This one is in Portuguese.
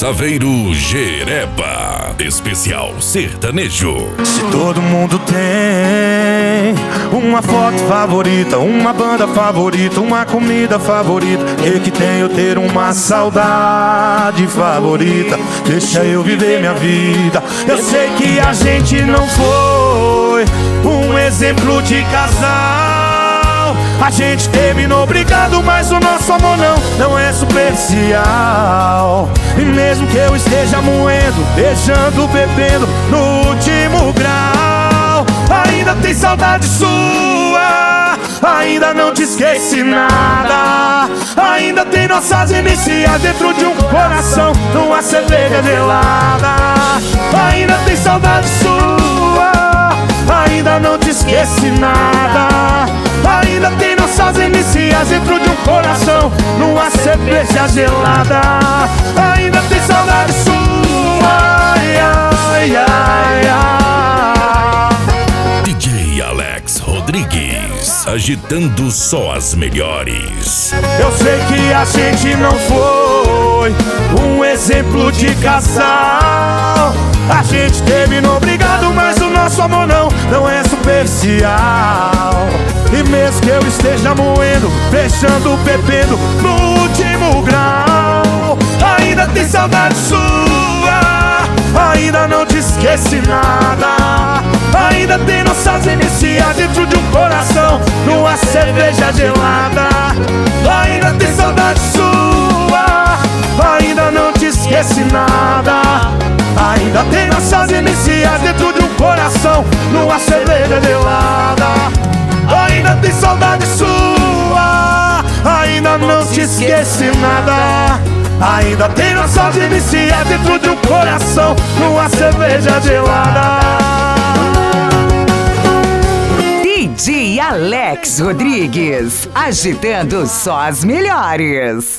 Chaveiro Jereba, especial sertanejo. Se todo mundo tem uma foto favorita, uma banda favorita, uma comida favorita, eu que tenho ter uma saudade favorita. Deixa eu viver minha vida. Eu sei que a gente não foi um exemplo de casal. A gente terminou brigado, mas o nosso amor não é superficial. E mesmo que eu esteja moendo, beijando, bebendo no último grau, ainda tem saudade sua, ainda não te esqueci nada. Ainda tem nossas iniciais dentro de um coração, numa cerveja gelada. Ainda tem saudade sua, ainda não te esqueci nada. Ainda tem nossas iniciais dentro de um coração, numa cerveja gelada. Ainda tem saudade sua, ai, ai, ai, ai. DJ Alex Rodrigues, agitando só as melhores. Eu sei que a gente não foi um exemplo de casal. A gente terminou brigado, mas o nosso amor não é superficial. E mesmo que eu esteja moendo, fechando, bebendo no último grau, ainda tem saudade sua, ainda não te esqueci nada. Ainda tem nossas iniciais dentro de um coração, numa cerveja gelada. Ainda tem saudade sua, ainda não te esqueci nada. Ainda tem nossas iniciais dentro de um coração, numa cerveja gelada. Ainda tem saudade sua, ainda não te esqueci nada. Ainda tem nossas iniciais dentro de um coração, numa cerveja gelada. DJ Alex Rodrigues, agitando só as melhores.